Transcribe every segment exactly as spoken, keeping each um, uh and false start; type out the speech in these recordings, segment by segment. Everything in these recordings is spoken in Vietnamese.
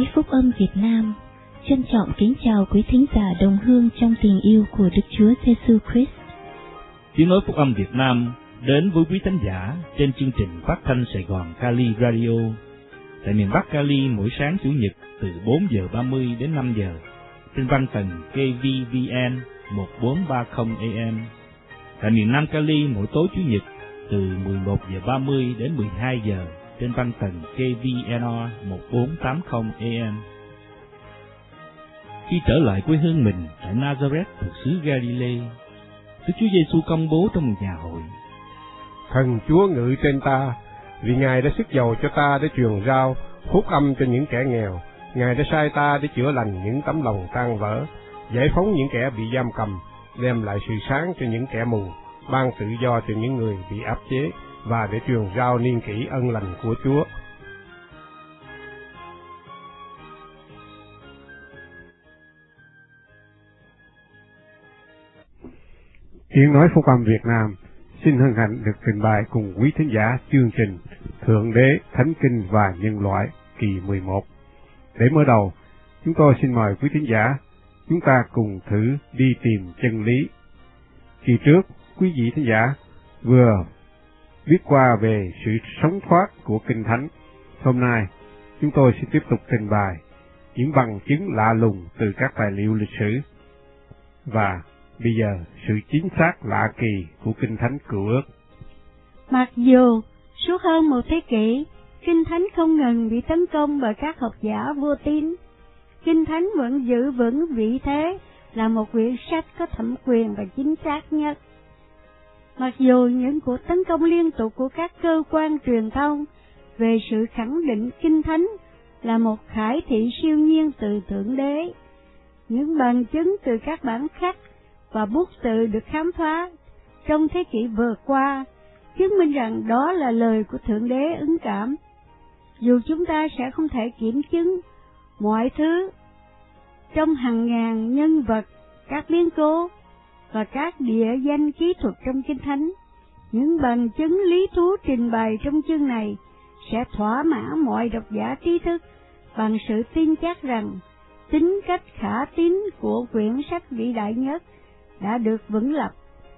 Phúc Âm Việt Nam trân trọng kính chào quý thính giả đồng hương trong tình yêu của Đức Chúa Giêsu Christ. Tiếng nói Phúc Âm Việt Nam đến với quý thính giả trên chương trình phát thanh Sài Gòn Cali Radio tại miền Bắc Cali mỗi sáng Chủ nhật từ bốn giờ ba mươi đến năm giờ trên văn tần K V V N một bốn ba không A M. Tại miền Nam Cali mỗi tối Chủ nhật từ mười một giờ ba mươi đến mười hai giờ trên văn tần K V N R một bốn tám không A M. Khi trở lại quê hương mình tại Nazareth thuộc xứ Galilee, Đức Chúa Giêsu công bố trong một nhà hội: Thần Chúa ngự trên ta, vì Ngài đã sức dầu cho ta để truyền rao phúc âm cho những kẻ nghèo. Ngài đã sai ta để chữa lành những tấm lòng tan vỡ, giải phóng những kẻ bị giam cầm, đem lại sự sáng cho những kẻ mù, ban tự do cho những người bị áp chế, và để truyền rao niên kỷ ân lành của Chúa. Tiếng nói Phúc Âm Việt Nam xin hân hạnh được trình bày cùng quý thính giả chương trình Thượng Đế, Thánh Kinh và Nhân loại kỳ mười một. Để mở đầu, chúng tôi xin mời quý thính giả chúng ta cùng thử đi tìm chân lý. Kỳ trước, quý vị thính giả vừa biết qua về sự sống thoát của Kinh Thánh. Hôm nay, chúng tôi sẽ tiếp tục trình bày những bằng chứng lạ lùng từ các tài liệu lịch sử. Và bây giờ, sự chính xác lạ kỳ của Kinh Thánh Cựu Ước. Mặc dù suốt hơn một thế kỷ, Kinh Thánh không ngừng bị tấn công bởi các học giả vô tín, Kinh Thánh vẫn giữ vững vị thế là một quyển sách có thẩm quyền và chính xác nhất. Mặc dù những cuộc tấn công liên tục của các cơ quan truyền thông về sự khẳng định Kinh Thánh là một khải thị siêu nhiên từ Thượng Đế, những bằng chứng từ các bản khắc và bút tự được khám phá trong thế kỷ vừa qua chứng minh rằng đó là lời của Thượng Đế ứng cảm. Dù chúng ta sẽ không thể kiểm chứng mọi thứ trong hàng ngàn nhân vật, các biến cố và các địa danh kỹ thuật trong Kinh Thánh, những bằng chứng lý thú trình bày trong chương này sẽ thỏa mãn mọi độc giả trí thức bằng sự tin chắc rằng tính cách khả tín của quyển sách vĩ đại nhất đã được vững lập.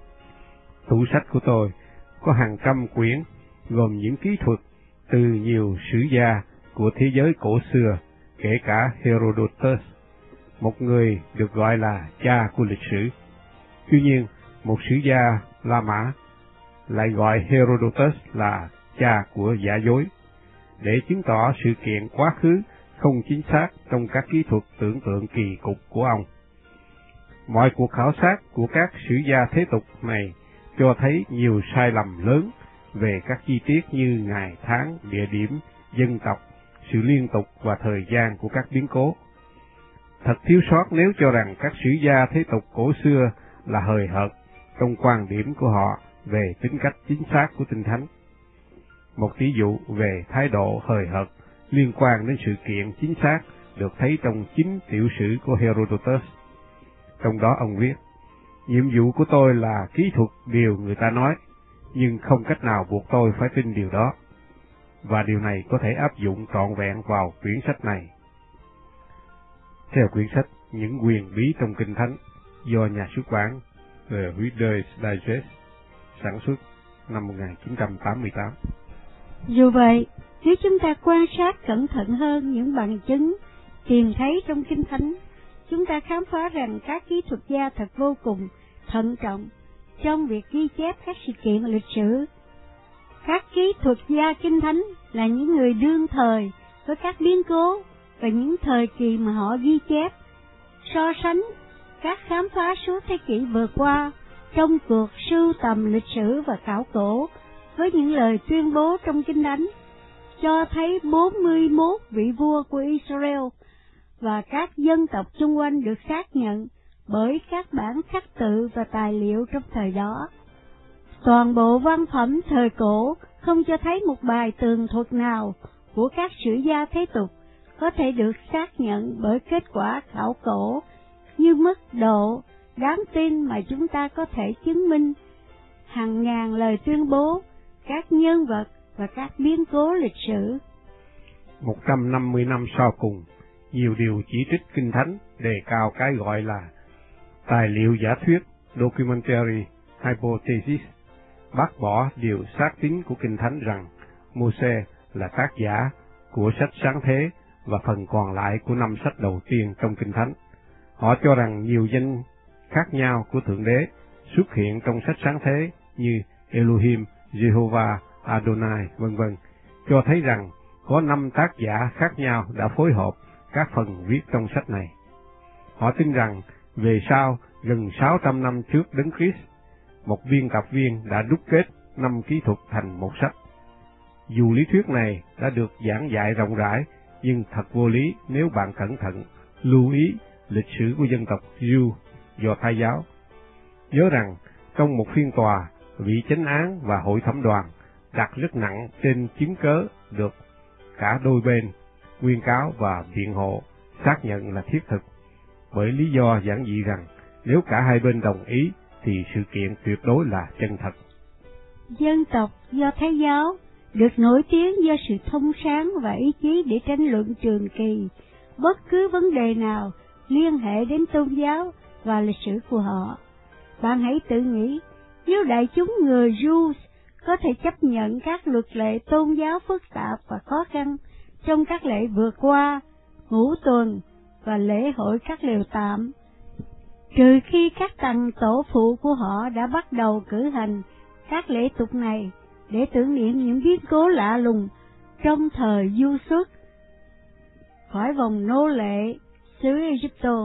Tủ sách của tôi có hàng trăm quyển gồm những kỹ thuật từ nhiều sử gia của thế giới cổ xưa, kể cả Herodotus, một người được gọi là cha của lịch sử. Tuy nhiên, một sử gia La Mã lại gọi Herodotus là cha của giả dối, để chứng tỏ sự kiện quá khứ không chính xác trong các kỹ thuật tưởng tượng kỳ cục của ông. Mọi cuộc khảo sát của các sử gia thế tục này cho thấy nhiều sai lầm lớn về các chi tiết như ngày, tháng, địa điểm, dân tộc, sự liên tục và thời gian của các biến cố. Thật thiếu sót nếu cho rằng các sử gia thế tục cổ xưa là hời hợt trong quan điểm của họ về tính cách chính xác của Kinh Thánh. Một ví dụ về thái độ hời hợt liên quan đến sự kiện chính xác được thấy trong chính tiểu sử của Herodotus. Trong đó ông viết: nhiệm vụ của tôi là kỹ thuật điều người ta nói, nhưng không cách nào buộc tôi phải tin điều đó. Và điều này có thể áp dụng trọn vẹn vào quyển sách này. Theo quyển sách Những quyền bí trong Kinh Thánh do nhà xuất bản The Reader's Digest sản xuất năm một nghìn chín trăm tám mươi tám. Dù vậy, nếu chúng ta quan sát cẩn thận hơn những bằng chứng tìm thấy trong Kinh Thánh, chúng ta khám phá rằng các kỹ thuật gia thật vô cùng thận trọng trong việc ghi chép các sự kiện lịch sử. Các kỹ thuật gia Kinh Thánh là những người đương thời với các biến cố và những thời kỳ mà họ ghi chép, so sánh các khám phá suốt thế kỷ vừa qua trong cuộc sưu tầm lịch sử và khảo cổ với những lời tuyên bố trong Kinh Thánh, cho thấy bốn mươi mốt vị vua của Israel và các dân tộc xung quanh được xác nhận bởi các bản khắc tự và tài liệu trong thời đó. Toàn bộ văn phẩm thời cổ không cho thấy một bài tường thuật nào của các sử gia thế tục có thể được xác nhận bởi kết quả khảo cổ như mức độ đáng tin mà chúng ta có thể chứng minh hàng ngàn lời tuyên bố, các nhân vật và các biến cố lịch sử. một trăm năm mươi năm sau cùng, nhiều điều chỉ trích Kinh Thánh đề cao cái gọi là tài liệu giả thuyết documentary hypothesis, bác bỏ điều xác tín của Kinh Thánh rằng Mô-sê là tác giả của sách Sáng Thế và phần còn lại của năm sách đầu tiên trong Kinh Thánh. Họ cho rằng nhiều danh khác nhau của Thượng Đế xuất hiện trong sách Sáng Thế như Elohim, Jehovah, Adonai, vân vân, cho thấy rằng có năm tác giả khác nhau đã phối hợp các phần viết trong sách này. Họ tin rằng về sau, gần sáu trăm năm trước Đấng Christ, một biên tập viên đã đúc kết năm kỹ thuật thành một sách. Dù lý thuyết này đã được giảng dạy rộng rãi, nhưng thật vô lý nếu bạn cẩn thận lưu ý lịch sử của dân tộc Jew, Do Thái giáo. Nhớ rằng, trong một phiên tòa, vị chánh án và hội thẩm đoàn đặt rất nặng trên chứng cớ được cả đôi bên, nguyên cáo và biện hộ, xác nhận là thiết thực, bởi lý do giản dị rằng nếu cả hai bên đồng ý thì sự kiện tuyệt đối là chân thật. Dân tộc Do Thái giáo được nổi tiếng do sự thông sáng và ý chí để tranh luận trường kỳ bất cứ vấn đề nào liên hệ đến tôn giáo và lịch sử của họ. Bạn hãy tự nghĩ, nếu đại chúng người Jew có thể chấp nhận các luật lệ tôn giáo phức tạp và khó khăn trong các lễ vượt qua, ngũ tuần và lễ hội các lều tạm, trừ khi các tầng tổ phụ của họ đã bắt đầu cử hành các lễ tục này để tưởng niệm những biến cố lạ lùng trong thời du xuất khỏi vòng nô lệ xứ Egypto.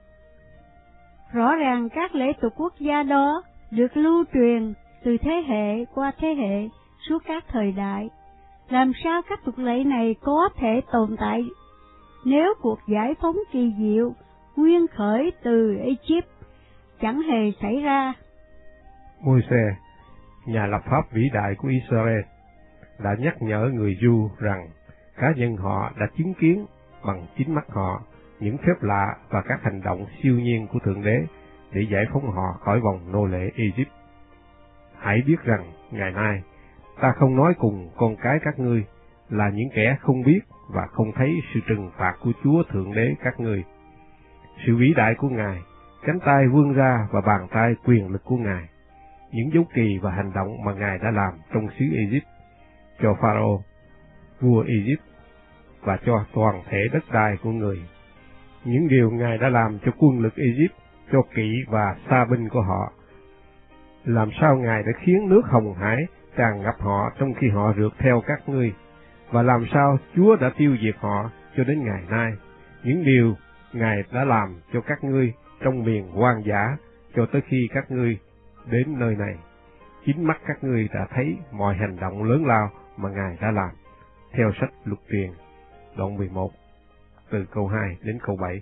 Rõ ràng các lễ tục quốc gia đó được lưu truyền từ thế hệ qua thế hệ suốt các thời đại. Làm sao các tục lệ này có thể tồn tại nếu cuộc giải phóng kỳ diệu nguyên khởi từ Egypt chẳng hề xảy ra? Môi-se, nhà lập pháp vĩ đại của Israel, đã nhắc nhở người Giu rằng cá nhân họ đã chứng kiến bằng chính mắt họ những phép lạ và các hành động siêu nhiên của Thượng Đế để giải phóng họ khỏi vòng nô lệ Egypt. Hãy biết rằng, ngày nay, ta không nói cùng con cái các ngươi là những kẻ không biết và không thấy sự trừng phạt của Chúa Thượng Đế các ngươi. Sự vĩ đại của Ngài, cánh tay vươn ra và bàn tay quyền lực của Ngài, những dấu kỳ và hành động mà Ngài đã làm trong xứ Egypt, cho Pharaoh, vua Egypt, và cho toàn thể đất đai của người. Những điều Ngài đã làm cho quân lực Egypt, cho kỵ và xa binh của họ. Làm sao Ngài đã khiến nước Hồng Hải tràn ngập họ trong khi họ rượt theo các ngươi, và làm sao Chúa đã tiêu diệt họ cho đến ngày nay. Những điều Ngài đã làm cho các ngươi trong miền hoang dã cho tới khi các ngươi đến nơi này. Chính mắt các ngươi đã thấy mọi hành động lớn lao mà Ngài đã làm. Theo sách Luật Truyền, đoạn mười một, từ câu hai đến câu bảy.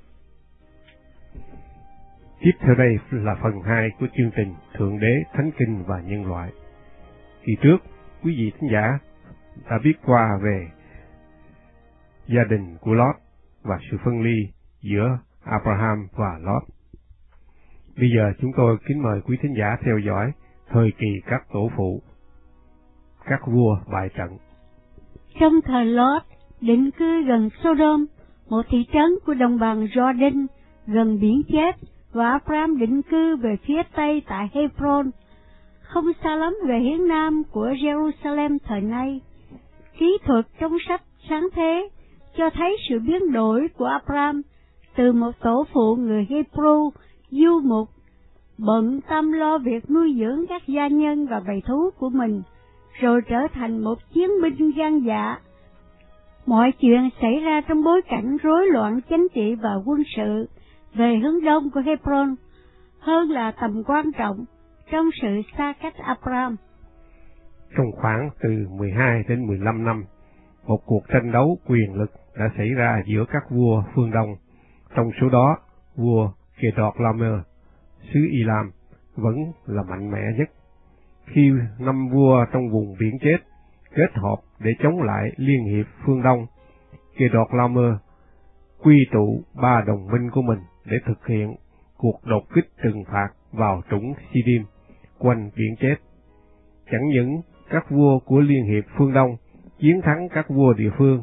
Tiếp theo đây là phần hai của chương trình Thượng Đế, Thánh Kinh và Nhân loại. Kỳ trước, quý vị thính giả đã biết qua về gia đình của Lót và sự phân ly giữa Abraham và Lót. Bây giờ chúng tôi kính mời quý thính giả theo dõi thời kỳ các tổ phụ, các vua bại trận. Trong thời Lót định cư gần Sodom, một thị trấn của đồng bằng Jordan gần biển chết, và Abraham định cư về phía tây tại Hebron, không xa lắm về hướng nam của Jerusalem thời nay. Kỹ thuật trong sách Sáng Thế cho thấy sự biến đổi của Abraham từ một tổ phụ người Hebrew du mục, bận tâm lo việc nuôi dưỡng các gia nhân và bầy thú của mình, rồi trở thành một chiến binh gan dạ. Mọi chuyện xảy ra trong bối cảnh rối loạn chính trị và quân sự về hướng đông của Hebron, hơn là tầm quan trọng trong sự xa cách Abraham. Trong khoảng từ mười hai đến mười lăm năm, một cuộc tranh đấu quyền lực đã xảy ra giữa các vua phương Đông. Trong số đó, vua Kedorlaomer, xứ Elam, vẫn là mạnh mẽ nhất. Khi năm vua trong vùng biển chết kết hợp để chống lại Liên hiệp phương Đông, Kedorlaomer quy tụ ba đồng minh của mình để thực hiện cuộc đột kích trừng phạt vào trũng Sidim quanh biển chết. Chẳng những các vua của Liên hiệp phương Đông chiến thắng các vua địa phương,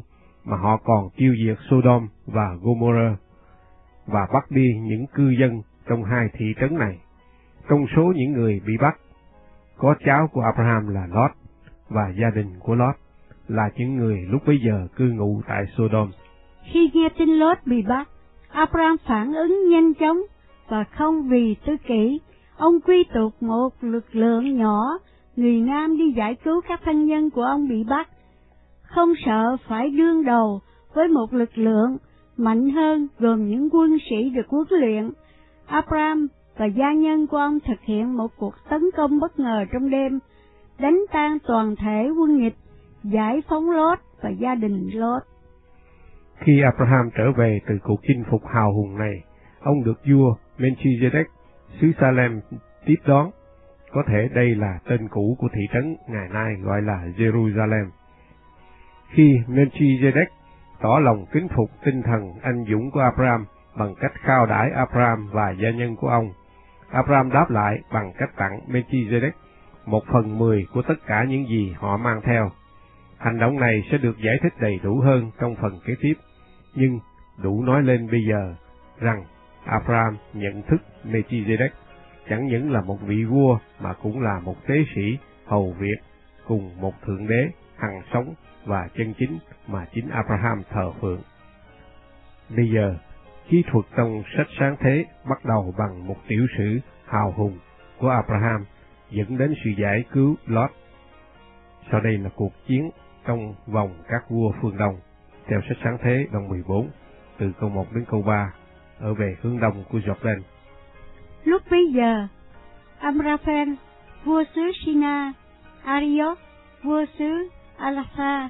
mà họ còn tiêu diệt Sodom và Gomorrah và bắt đi những cư dân trong hai thị trấn này. Trong số những người bị bắt, có cháu của Abraham là Lot và gia đình của Lot là những người lúc bấy giờ cư ngụ tại Sodom. Khi nghe tin Lot bị bắt, Abraham phản ứng nhanh chóng và không vì tư kỷ, ông quy tụ một lực lượng nhỏ người nam đi giải cứu các thân nhân của ông bị bắt. Không sợ phải đương đầu với một lực lượng mạnh hơn gồm những quân sĩ được huấn luyện, Abraham và gia nhân của ông thực hiện một cuộc tấn công bất ngờ trong đêm, đánh tan toàn thể quân địch, giải phóng Lot và gia đình Lot. Khi Abraham trở về từ cuộc chinh phục hào hùng này, ông được vua Melchizedek xứ Salem tiếp đón. Có thể đây là tên cũ của thị trấn ngày nay gọi là Jerusalem. Khi Melchizedek tỏ lòng kính phục tinh thần anh dũng của Abraham bằng cách khao đãi Abraham và gia nhân của ông, Abraham đáp lại bằng cách tặng Melchizedek một phần mười của tất cả những gì họ mang theo. Hành động này sẽ được giải thích đầy đủ hơn trong phần kế tiếp, nhưng đủ nói lên bây giờ rằng Abraham nhận thức Melchizedek chẳng những là một vị vua mà cũng là một tế sĩ hầu việc cùng một thượng đế hằng sống và chân chính mà chính Abraham thờ phượng. Bây giờ, kỹ thuật trong sách Sáng Thế bắt đầu bằng một tiểu sử hào hùng của Abraham dẫn đến sự giải cứu Lot. Sau đây là cuộc chiến trong vòng các vua phương Đông, theo sách Sáng Thế đoạn mười bốn, từ câu một đến câu ba, ở về hướng đông của Jordan. Lúc bấy giờ, Amraphel, vua xứ Sina, Arioch, vua xứ Alasa,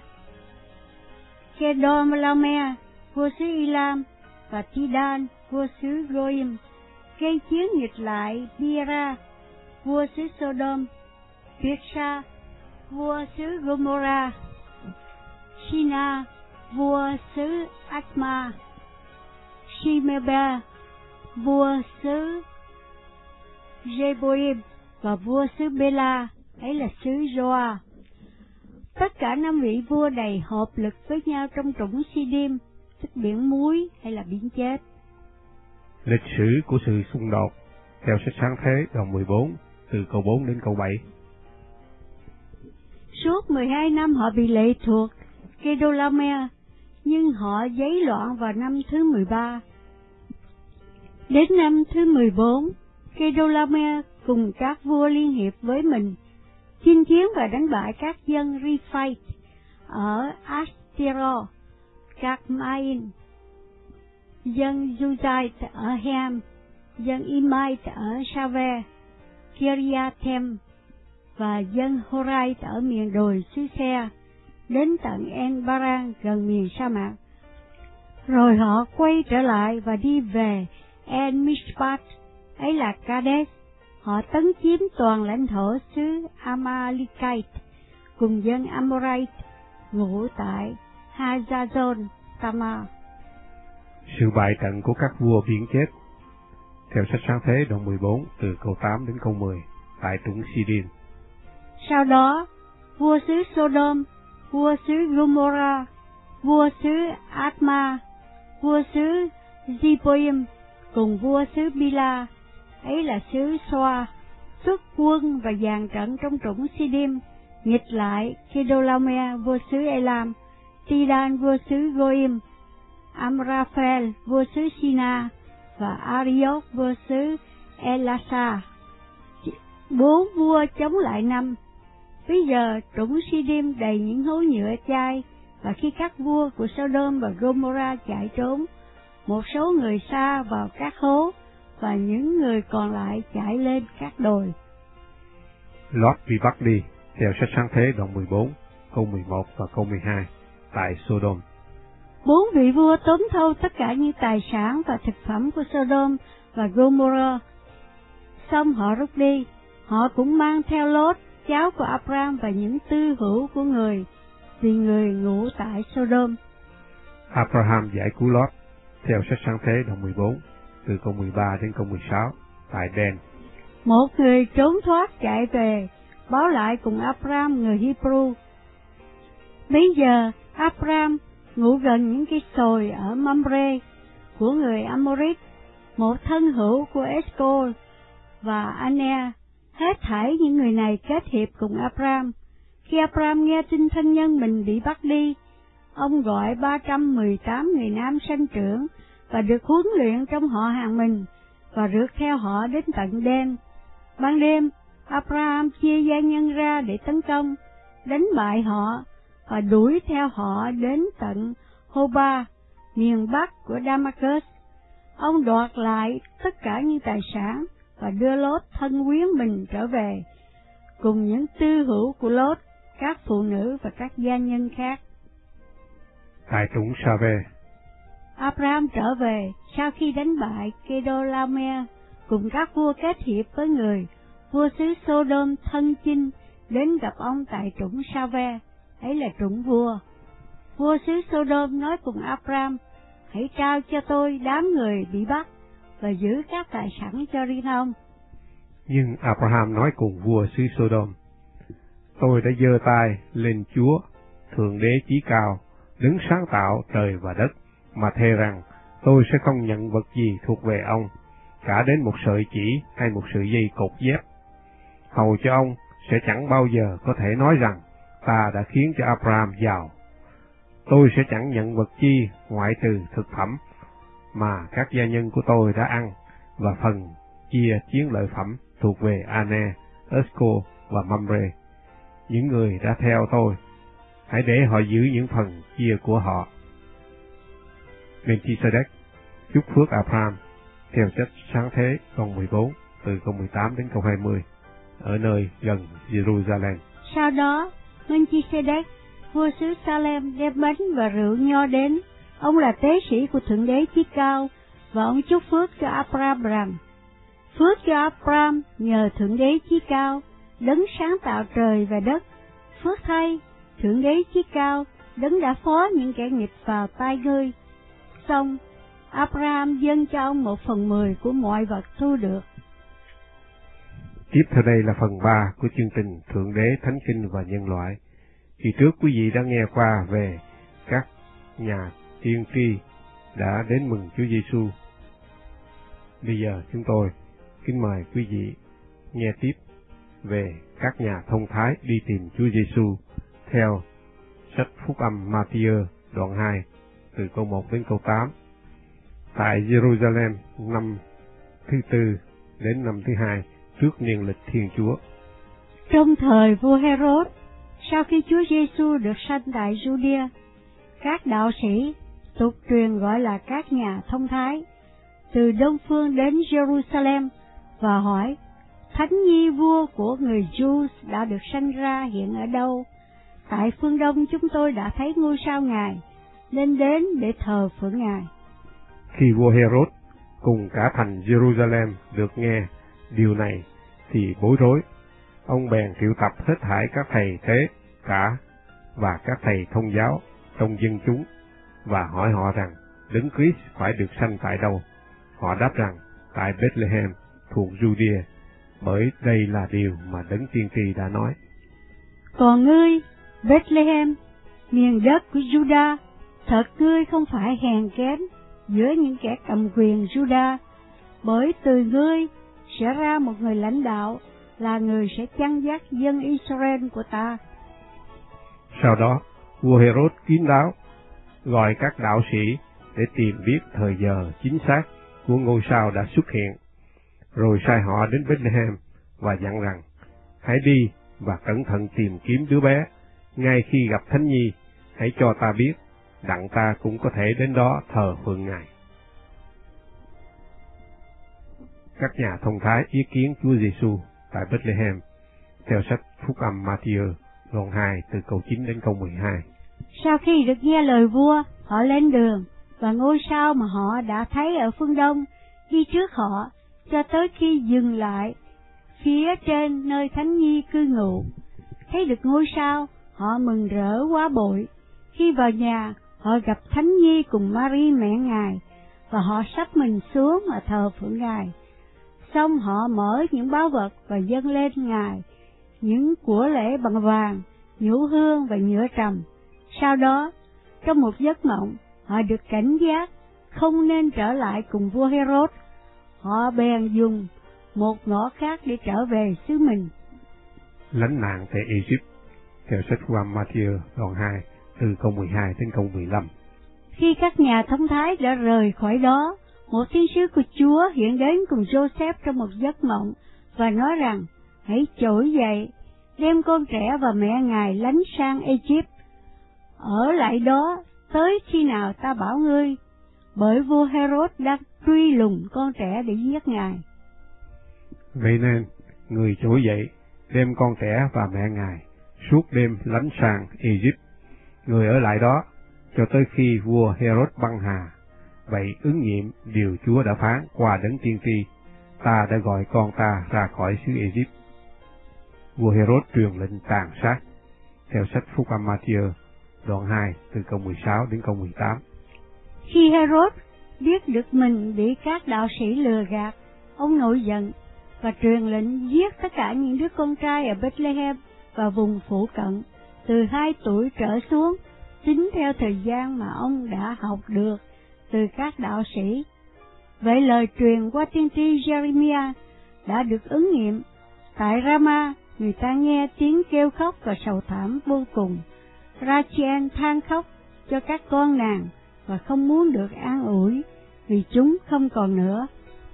Kedorlaomer, vua xứ Elam, và Tidan, vua xứ Goim, gây chiến nghịch lại Bira, vua xứ Sodom, Birsha, vua xứ Gomorrah, Sina, vua xứ Adma, Shimeba, vua xứ Jeboim, và vua xứ Bela, ấy là xứ Joa. Tất cả năm vị vua này hợp lực với nhau trong trũng Sidim, tức biển muối hay là biển chết. Lịch sử của sự xung đột, theo sách Sáng Thế đoạn mười bốn, từ câu bốn đến câu bảy. Suốt mười hai năm họ bị lệ thuộc Kedorlaomer, nhưng họ giấy loạn vào năm thứ mười ba. Đến năm thứ mười bốn, Kedorlaomer cùng các vua liên hiệp với mình, chinh chiến và đánh bại các dân Rephite ở Ashtero, Carmain, dân Juzite ở Hem, dân Emite ở Shave, Kiriathem, và dân Horite ở miền đồi xứ Se, đến tận En-Baran gần miền sa mạc. Rồi họ quay trở lại và đi về En-Mishpat, ấy là Kadesh. Họ tấn chiếm toàn lãnh thổ xứ Amalekite cùng dân Amorite ngụ tại Hazazon Tamar. Sự bại trận của các vua biển chết, theo sách Sáng Thế đoạn mười bốn, từ câu tám đến câu mười, tại trũng Sidin. Sau đó, vua xứ Sodom, vua xứ Gomorrah, vua xứ Adma, vua xứ Zeboim cùng vua xứ Bila, ấy là xứ Soa, xuất quân và dàn trận trong trũng Sidim, nghịch lại Kedorlaomer vua xứ Elam, Tidan vua xứ Goim, Amraphel vua xứ Sina và Arioch vua xứ Elasa. Bốn vua chống lại năm. Bây giờ trũng Sidim đầy những hố nhựa chai, và khi các vua của Sodom và Gomorrah chạy trốn, một số người sa vào các hố và những người còn lại chạy lên các đồi. Lot bị bắt đi, theo sách Sáng Thế đoạn mười bốn, câu mười một và câu mười hai, tại Sodom. Bốn vị vua tóm thâu tất cả những tài sản và thực phẩm của Sodom và Gomorrah. Xong họ rút đi, họ cũng mang theo Lot, cháu của Abraham, và những tư hữu của người, vì người ngụ tại Sodom. Abraham giải cứu Lot, theo sách Sáng Thế đoạn mười bốn, từ câu mười ba đến câu mười sáu, tại Den. Một người trốn thoát chạy về, báo lại cùng Abraham người Hebrew. Bây giờ Abraham ngụ gần những cây sồi ở Mamre của người Amorit, một thân hữu của Escol và Ane. Hết thảy những người này kết hiệp cùng Abram. Khi Abram nghe tin thân nhân mình bị bắt đi, ông gọi ba trăm mười tám người nam sanh trưởng và được huấn luyện trong họ hàng mình, và rượt theo họ đến tận đêm. Ban đêm, Abraham chia gia nhân ra để tấn công, đánh bại họ và đuổi theo họ đến tận Hoba, miền bắc của Damascus. Ông đoạt lại tất cả những tài sản và đưa Lốt thân quyến mình trở về, cùng những tư hữu của Lốt, các phụ nữ và các gia nhân khác. Tại trũng Sa-ve, Abraham trở về sau khi đánh bại Kedorlaomer cùng các vua kết hiệp với người. Vua xứ Sodom thân chinh đến gặp ông tại trũng Sa-ve, ấy là trũng vua. Vua xứ Sodom nói cùng Abraham: hãy trao cho tôi đám người bị bắt và giữ các tài sản cho riêng ông. Nhưng Abraham nói cùng vua xứ Sodom: tôi đã giơ tay lên Chúa, Thượng Đế chí cao, đứng sáng tạo trời và đất, mà thề rằng tôi sẽ không nhận vật gì thuộc về ông, cả đến một sợi chỉ hay một sợi dây cột dép. Hầu cho ông sẽ chẳng bao giờ có thể nói rằng ta đã khiến cho Abraham giàu. Tôi sẽ chẳng nhận vật chi ngoại trừ thực phẩm mà các gia nhân của tôi đã ăn, và phần chia chiến lợi phẩm thuộc về Ane, Escol và Mamre. Những người đã theo tôi, hãy để họ giữ những phần chia của họ. Melchizedek chúc phước Abraham theo sách Sáng Thế câu mười bốn từ câu mười tám đến câu hai mươi ở nơi gần Jerusalem. Sau đó, Melchizedek, vua xứ Salem, đem bánh và rượu nho đến. Ông là tế sĩ của Thượng Đế chí cao, và ông chúc phước cho Abraham rằng: phước cho Abraham nhờ Thượng Đế chí cao, đấng sáng tạo trời và đất. Phước thay Thượng Đế chí cao, đấng đã phó những kẻ nghịch vào tay ngươi. Xong, Abraham dâng cho ông một phần mười của mọi vật thu được. Tiếp theo đây là phần ba của chương trình Thượng Đế, Thánh Kinh và Nhân loại. Kỳ trước quý vị đã nghe qua về các nhà tiên tri đã đến mừng Chúa Giêsu. Bây giờ chúng tôi kính mời quý vị nghe tiếp về các nhà thông thái đi tìm Chúa Giêsu theo sách Phúc âm Ma-thi-ơ đoạn hai từ câu một đến câu tám. Tại Jerusalem năm thứ tư đến năm thứ hai trước niên lịch Thiên Chúa. Trong thời vua Herod, sau khi Chúa Giêsu được sanh tại Judea, các đạo sĩ, tục truyền gọi là các nhà thông thái, từ đông phương đến Jerusalem và hỏi: Thánh nhi vua của người Giu đã được sanh ra hiện ở đâu? Tại phương đông chúng tôi đã thấy ngôi sao Ngài, nên đến để thờ phượng Ngài. Khi vua Herod cùng cả thành Jerusalem được nghe điều này thì bối rối. Ông bèn triệu tập hết thảy các thầy tế cả và các thầy thông giáo trong dân chúng và hỏi họ rằng Đấng Christ phải được sanh tại đâu. Họ đáp rằng tại Bethlehem thuộc Judea, bởi đây là điều mà Đấng tiên tri đã nói: Còn ngươi, Bethlehem, miền đất của Juda, thật ngươi không phải hèn kém giữa những kẻ cầm quyền Juda, bởi từ ngươi sẽ ra một người lãnh đạo, là người sẽ chăn dắt dân Israel của ta. Sau đó, vua Herod kín đáo gọi các đạo sĩ để tìm biết thời giờ chính xác của ngôi sao đã xuất hiện, rồi sai họ đến Bethlehem và dặn rằng: hãy đi và cẩn thận tìm kiếm đứa bé, ngay khi gặp Thánh Nhi, hãy cho ta biết, đặng ta cũng có thể đến đó thờ phượng Ngài. Các nhà thông thái ý kiến Chúa Giêsu tại Bethlehem theo sách Phúc âm Ma-thi-ơ đoạn hai từ câu chín đến câu mười hai. Sau khi được nghe lời vua, họ lên đường, và ngôi sao mà họ đã thấy ở phương đông đi trước họ cho tới khi dừng lại phía trên nơi Thánh Nhi cư ngụ. Thấy được ngôi sao, họ mừng rỡ quá bội. Khi vào nhà, họ gặp Thánh Nhi cùng Mary mẹ Ngài, và họ sắp mình xuống mà thờ phượng Ngài. Xong họ mở những báu vật và dâng lên Ngài những của lễ bằng vàng, nhũ hương và nhựa trầm. Sau đó, Trong một giấc mộng, họ được cảnh giác không nên trở lại cùng vua Herod. Họ bèn dùng một ngõ khác để trở về xứ mình. Lánh nạn tại Egypt, theo sách Phúc âm Matthew đoạn hai từ câu mười hai đến câu mười lăm. Khi các nhà thông thái đã rời khỏi đó, một thiên sứ của Chúa hiện đến cùng Joseph trong một giấc mộng và nói rằng: hãy trỗi dậy, đem con trẻ và mẹ ngài lánh sang Egypt, ở lại đó tới khi nào ta bảo ngươi, bởi vua Herod đang truy lùng con trẻ để giết ngài. Vậy nên, người trỗi dậy, đem con trẻ và mẹ ngài suốt đêm lánh sang Egypt, người ở lại đó cho tới khi vua Herod băng hà. Vậy ứng nghiệm điều Chúa đã phán qua đấng tiên tri: ta đã gọi con ta ra khỏi xứ Egypt. Vua Herod truyền lệnh tàn sát, theo sách Phúc âm Matthew đoạn hai từ câu mười sáu đến câu mười tám. Khi Herod biết được mình bị các đạo sĩ lừa gạt, ông nổi giận và truyền lệnh giết tất cả những đứa con trai ở Bethlehem và vùng phụ cận từ hai tuổi trở xuống, tính theo thời gian mà ông đã học được từ các đạo sĩ. Vậy lời truyền qua tiên tri Jeremiah đã được ứng nghiệm. Tại Rama, người ta nghe tiếng kêu khóc và sầu thảm vô cùng. Rachel than khóc cho các con nàng và không muốn được an ủi vì chúng không còn nữa.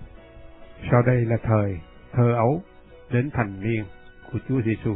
Sau đây là thời thơ ấu đến thành niên của Chúa Giêsu.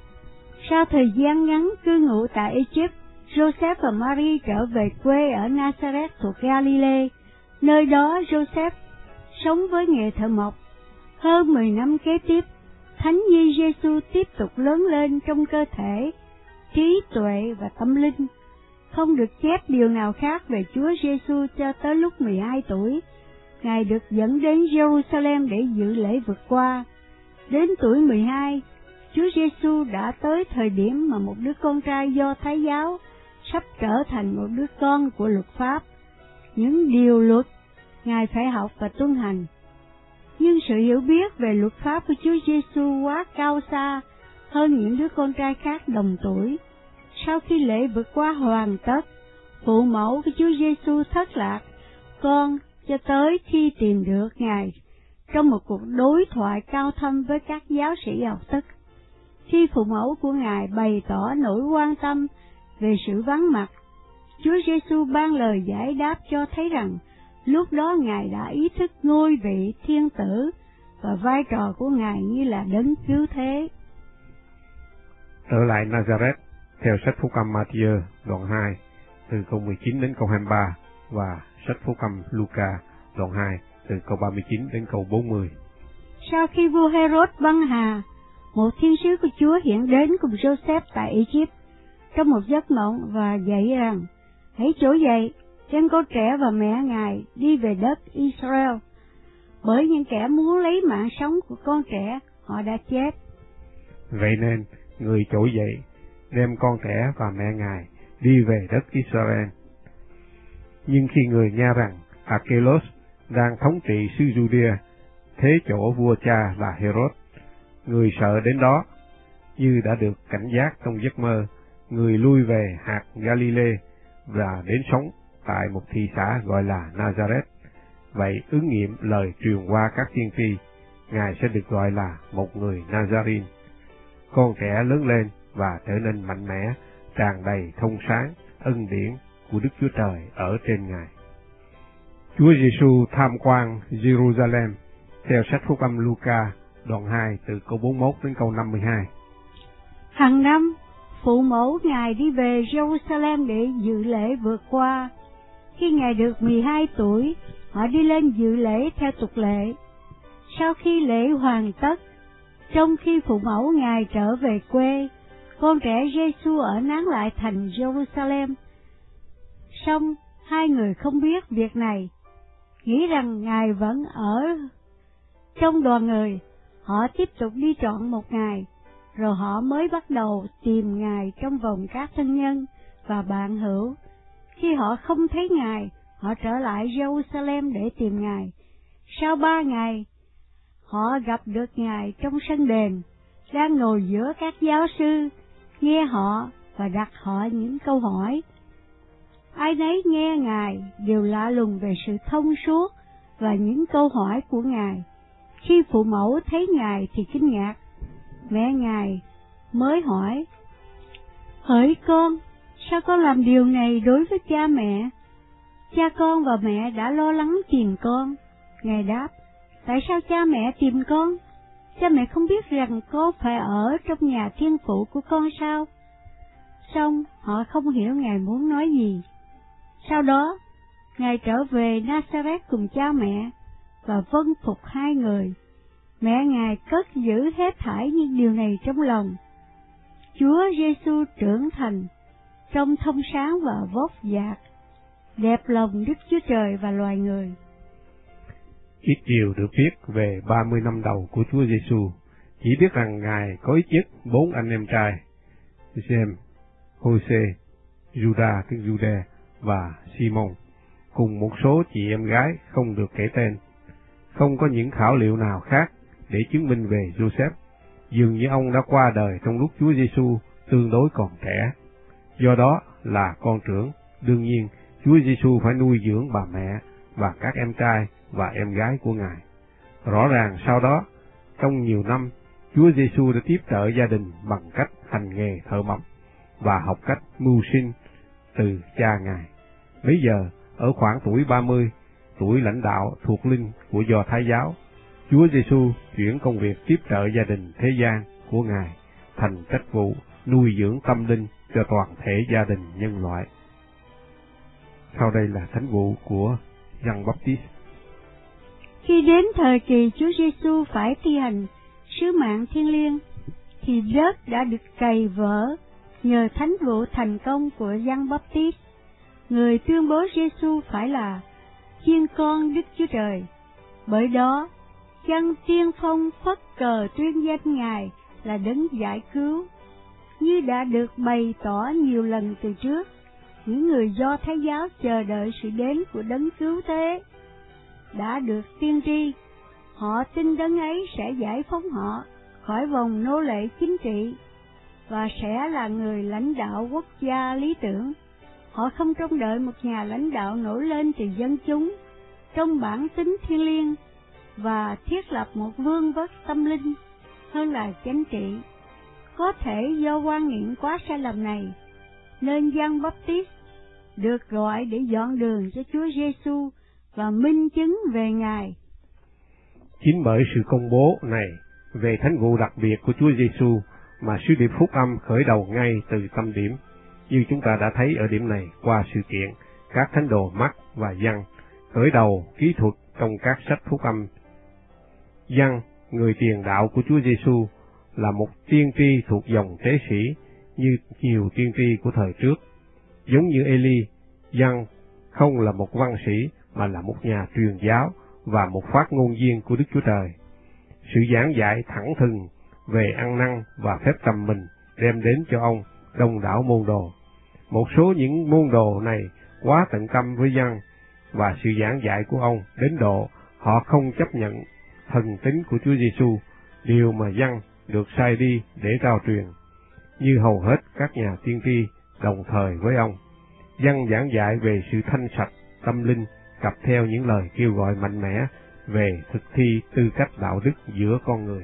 Sau thời gian ngắn cư ngụ tại Egypt, Joseph và Mary trở về quê ở Nazareth thuộc Galilee. Nơi đó Joseph sống với nghề thợ mộc. Hơn mười năm kế tiếp, Thánh Nhi Giêsu tiếp tục lớn lên trong cơ thể, trí tuệ và tâm linh. Không được chép điều nào khác về Chúa Giêsu cho tới lúc mười hai tuổi. Ngài được dẫn đến Jerusalem để dự lễ vượt qua. Đến tuổi mười hai, Chúa Giêsu đã tới thời điểm mà một đứa con trai Do Thái giáo sắp trở thành một đứa con của luật pháp. Những điều luật Ngài phải học và tuân hành. Nhưng sự hiểu biết về luật pháp của Chúa Giêsu quá cao xa hơn những đứa con trai khác đồng tuổi. Sau khi lễ vượt qua hoàn tất, phụ mẫu của Chúa Giêsu thất lạc con cho tới khi tìm được Ngài trong một cuộc đối thoại cao thâm với các giáo sĩ học thức. Khi phụ mẫu của Ngài bày tỏ nỗi quan tâm về sự vắng mặt, Chúa Giêsu ban lời giải đáp cho thấy rằng lúc đó Ngài đã ý thức ngôi vị thiên tử và vai trò của Ngài như là đấng cứu thế. Trở lại Nazareth, theo sách Phúc âm Matthew đoạn hai từ câu mười chín đến câu hai mươi ba và sách Phúc âm Luca đoạn hai từ câu ba mươi chín đến câu bốn mươi. Sau khi vua Herod băng hà, một thiên sứ của Chúa hiện đến cùng Joseph tại Egypt trong một giấc mộng và dạy rằng: hãy trỗi dậy, đem con trẻ và mẹ ngài đi về đất Israel, bởi những kẻ muốn lấy mạng sống của con trẻ họ đã chết. Vậy nên người trỗi dậy, đem con trẻ và mẹ ngài đi về đất Israel. Nhưng khi người nghe rằng Archelos đang thống trị xứ Judea, thế chỗ vua cha là Herod, người sợ đến đó, như đã được cảnh giác trong giấc mơ, người lui về hạt Galilee và đến sống tại một thị xã gọi là Nazareth. Vậy ứng nghiệm lời truyền qua các tiên tri, Ngài sẽ được gọi là một người Nazarene. Con trẻ lớn lên và trở nên mạnh mẽ, tràn đầy thông sáng, ân điển của Đức Chúa Trời ở trên Ngài. Chúa Giêsu tham quan Jerusalem, theo sách Phúc âm Luca đoạn hai từ câu bốn mươi mốt đến câu năm mươi hai. Hàng năm, phụ mẫu Ngài đi về Jerusalem để dự lễ vượt qua. Khi Ngài được mười hai tuổi, họ đi lên dự lễ theo tục lệ. Sau khi lễ hoàn tất, trong khi phụ mẫu Ngài trở về quê, con trẻ Giêsu ở nán lại thành Jerusalem. Song hai người không biết việc này, nghĩ rằng Ngài vẫn ở trong đoàn người. Họ tiếp tục đi trọn một ngày, rồi họ mới bắt đầu tìm Ngài trong vòng các thân nhân và bạn hữu. Khi họ không thấy Ngài, họ trở lại Jerusalem để tìm Ngài. Sau ba ngày, họ gặp được Ngài trong sân đền, đang ngồi giữa các giáo sư, nghe họ và đặt họ những câu hỏi. ai nấy nghe Ngài đều lạ lùng về sự thông suốt và những câu hỏi của Ngài. Khi phụ mẫu thấy Ngài thì kinh ngạc. Mẹ Ngài mới hỏi: "Hỡi con, sao con làm điều này đối với cha mẹ? Cha con và mẹ đã lo lắng tìm con." Ngài đáp: "Tại sao cha mẹ tìm con? Cha mẹ không biết rằng con phải ở trong nhà thiên phụ của con sao?" Xong họ không hiểu Ngài muốn nói gì. Sau đó, Ngài trở về Nazareth cùng cha mẹ và vâng phục hai người. Mẹ Ngài cất giữ hết thảy những điều này trong lòng. Chúa Giêsu trưởng thành trong thông sáng và vóc dạc, đẹp lòng Đức Chúa Trời và loài người. Ít điều được viết về ba mươi năm đầu của Chúa Giêsu, chỉ biết rằng Ngài có ít nhất bốn anh em trai: James, Jose, Judas tức Jude và Simon, cùng một số chị em gái không được kể tên. Không có những khảo liệu nào khác để chứng minh về Joseph, dường như ông đã qua đời trong lúc Chúa Giêsu tương đối còn trẻ. Do đó là con trưởng, đương nhiên Chúa Giêsu phải nuôi dưỡng bà mẹ và các em trai và em gái của Ngài. Rõ ràng sau đó, trong nhiều năm, Chúa Giêsu đã tiếp trợ gia đình bằng cách hành nghề thợ mộc và học cách mưu sinh từ cha Ngài. Bây giờ, ở khoảng tuổi ba mươi, tuổi lãnh đạo thuộc linh của Do Thái giáo, Chúa Giêsu chuyển công việc tiếp trợ gia đình thế gian của Ngài thành trách vụ nuôi dưỡng tâm linh cho toàn thể gia đình nhân loại. Sau đây là thánh vụ của Giăng Baptist. Khi đến thời kỳ Chúa Giêsu phải thi hành sứ mạng thiêng liêng, thì đất đã được cày vỡ nhờ thánh vụ thành công của Giăng Baptist, người tuyên bố Giêsu phải là chiên con Đức Chúa Trời. Bởi đó, Giăng tiên phong phất cờ tuyên danh Ngài là đấng giải cứu. Như đã được bày tỏ nhiều lần từ trước, những người Do Thái giáo chờ đợi sự đến của đấng cứu thế đã được tiên tri. Họ tin đấng ấy sẽ giải phóng họ khỏi vòng nô lệ chính trị và sẽ là người lãnh đạo quốc gia lý tưởng. Họ không trông đợi một nhà lãnh đạo nổi lên từ dân chúng trong bản tính thiêng liêng và thiết lập một vương quốc tâm linh hơn là chính trị. Có thể do quan niệm quá sai lầm này, nên Giăng Baptist được gọi để dọn đường cho Chúa Giêsu và minh chứng về Ngài. Chính bởi sự công bố này về thánh vụ đặc biệt của Chúa Giêsu mà sứ điệp phúc âm khởi đầu ngay từ tâm điểm, như chúng ta đã thấy ở điểm này qua sự kiện các thánh đồ Mác và Giăng khởi đầu kỹ thuật trong các sách phúc âm. Giăng, người tiền đạo của Chúa Giêsu, là một tiên tri thuộc dòng tế sĩ như nhiều tiên tri của thời trước. Giống như Eli, Giăng không là một văn sĩ mà là một nhà truyền giáo và một phát ngôn viên của Đức Chúa Trời. Sự giảng dạy thẳng thừng về ăn năn và phép tầm mình đem đến cho ông đông đảo môn đồ. Một số những môn đồ này quá tận tâm với Giăng và sự giảng dạy của ông đến độ họ không chấp nhận thần tính của Chúa Giêsu, điều mà Giăng được sai đi để rao truyền. Như hầu hết các nhà tiên tri đồng thời với ông, Giăng giảng dạy về sự thanh sạch tâm linh cặp theo những lời kêu gọi mạnh mẽ về thực thi tư cách đạo đức giữa con người.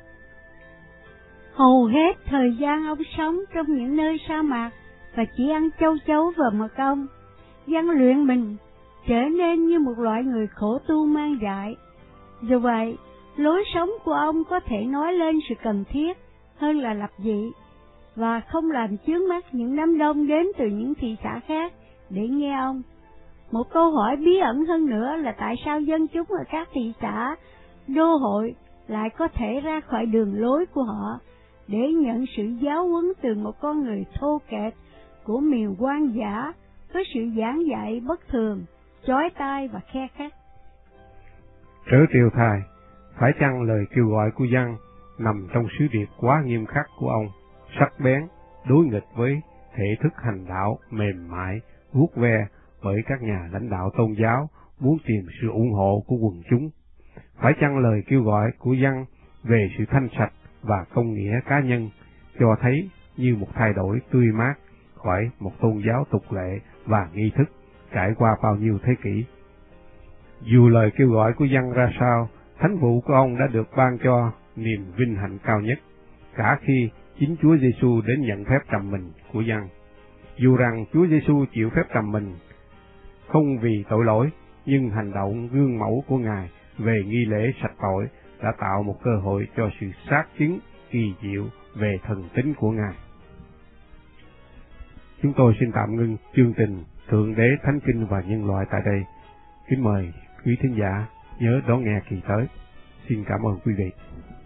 Hầu hết thời gian ông sống trong những nơi sa mạc và chỉ ăn châu chấu và mật ong. Giăng luyện mình trở nên như một loại người khổ tu mang dại. Dù vậy, lối sống của ông có thể nói lên sự cần thiết hơn là lập dị, và không làm chướng mắt những đám đông đến từ những thị xã khác để nghe ông. Một câu hỏi bí ẩn hơn nữa là tại sao dân chúng ở các thị xã, đô hội lại có thể ra khỏi đường lối của họ để nhận sự giáo huấn từ một con người thô kệch của miền hoang dã với sự giảng dạy bất thường, chói tai và khe khắc. Trớ trêu thay, phải chăng lời kêu gọi của Giăng nằm trong sứ điệp quá nghiêm khắc của ông, sắc bén, đối nghịch với thể thức hành đạo mềm mại, vuốt ve bởi các nhà lãnh đạo tôn giáo muốn tìm sự ủng hộ của quần chúng? Phải chăng lời kêu gọi của Giăng về sự thanh sạch và công nghĩa cá nhân cho thấy như một thay đổi tươi mát khỏi một tôn giáo tục lệ và nghi thức trải qua bao nhiêu thế kỷ. Dù lời kêu gọi của dân ra sao, thánh vụ của ông đã được ban cho niềm vinh hạnh cao nhất, cả khi chính Chúa Giêsu đến nhận phép trầm mình của dân. Dù rằng Chúa Giêsu chịu phép trầm mình không vì tội lỗi, nhưng hành động gương mẫu của Ngài về nghi lễ sạch tội đã tạo một cơ hội cho sự xác chứng kỳ diệu về thần tính của Ngài. Chúng tôi xin tạm ngưng chương trình Thượng Đế, Thánh Kinh và Nhân loại tại đây. Kính mời quý thính giả nhớ đón nghe kỳ tới. Xin cảm ơn quý vị.